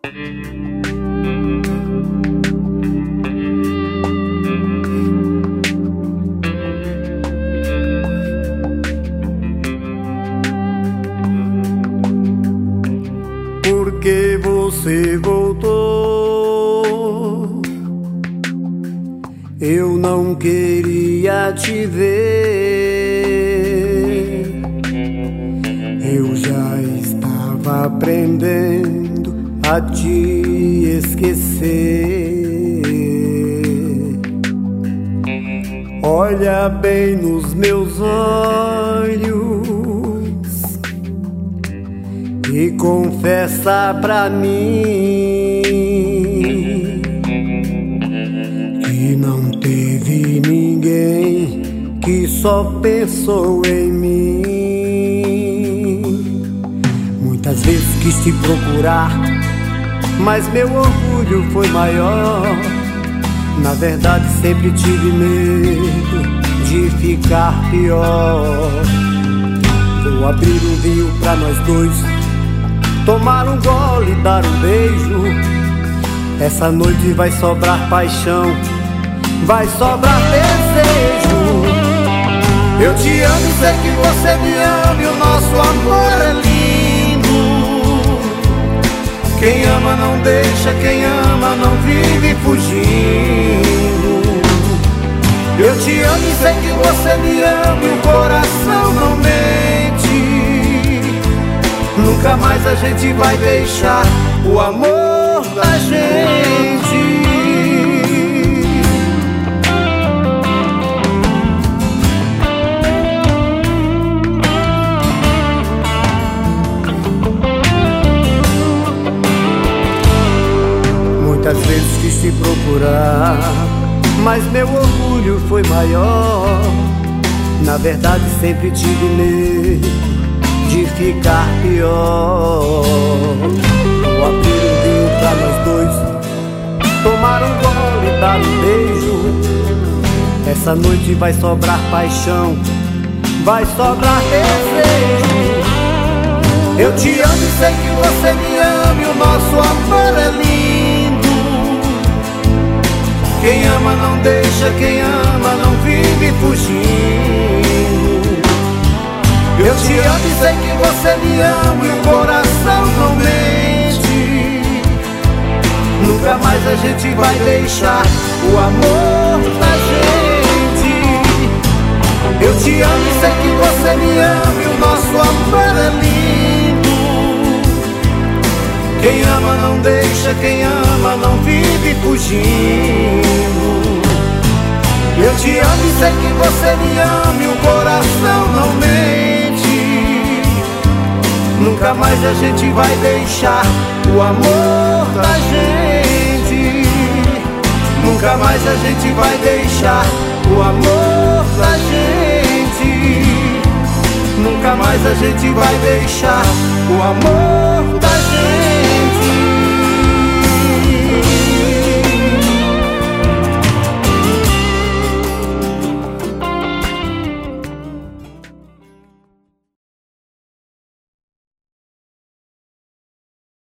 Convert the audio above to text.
Porque você voltou, eu não queria te ver. Eu já estava aprendendo a te esquecer. Olha bem nos meus olhos e confessa pra mim que não teve ninguém que só pensou em mim. Muitas vezes quis te procurar, mas meu orgulho foi maior. Na verdade sempre tive medo de ficar pior. Vou abrir um vinho pra nós dois, tomar um gole e dar um beijo. Essa noite vai sobrar paixão, vai sobrar desejo. Eu te amo e sei que você me ama e o nosso amor é lindo. Quem ama não deixa, quem ama não vive fugindo. Eu te amo e sei que você me ama e o coração não mente. Nunca mais a gente vai deixar o amor da gente. Muitas vezes quis te procurar, mas meu orgulho foi maior. Na verdade sempre tive medo de ficar pior. Vou abrir um vinho pra nós dois, tomar um gole e dar um beijo. Essa noite vai sobrar paixão, vai sobrar desejo. Eu te amo e sei que você me ama e o nosso amor é lindo. Quem ama não deixa, quem ama não vive fugindo. Eu te amo e sei que você me ama e o coração não mente. Nunca mais a gente vai deixar o amor da gente. Eu te amo e sei que você me ama e o nosso amor é lindo. Quem ama não deixa, quem ama não vive fugindo. Eu te amo e sei que você me ama e o coração não mente. Nunca mais a gente vai deixar o amor da gente. Nunca mais a gente vai deixar o amor da gente. Nunca mais a gente vai deixar o amor